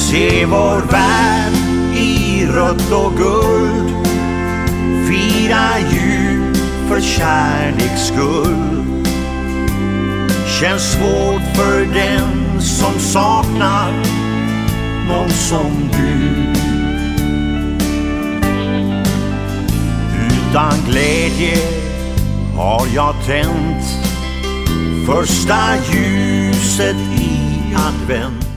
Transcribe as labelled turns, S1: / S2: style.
S1: Se vår värld i rött och guld, fira jul för kärleks skull. Känns svårt för den som saknar någon som du. Utan glädje har jag tänt första ljuset i advent.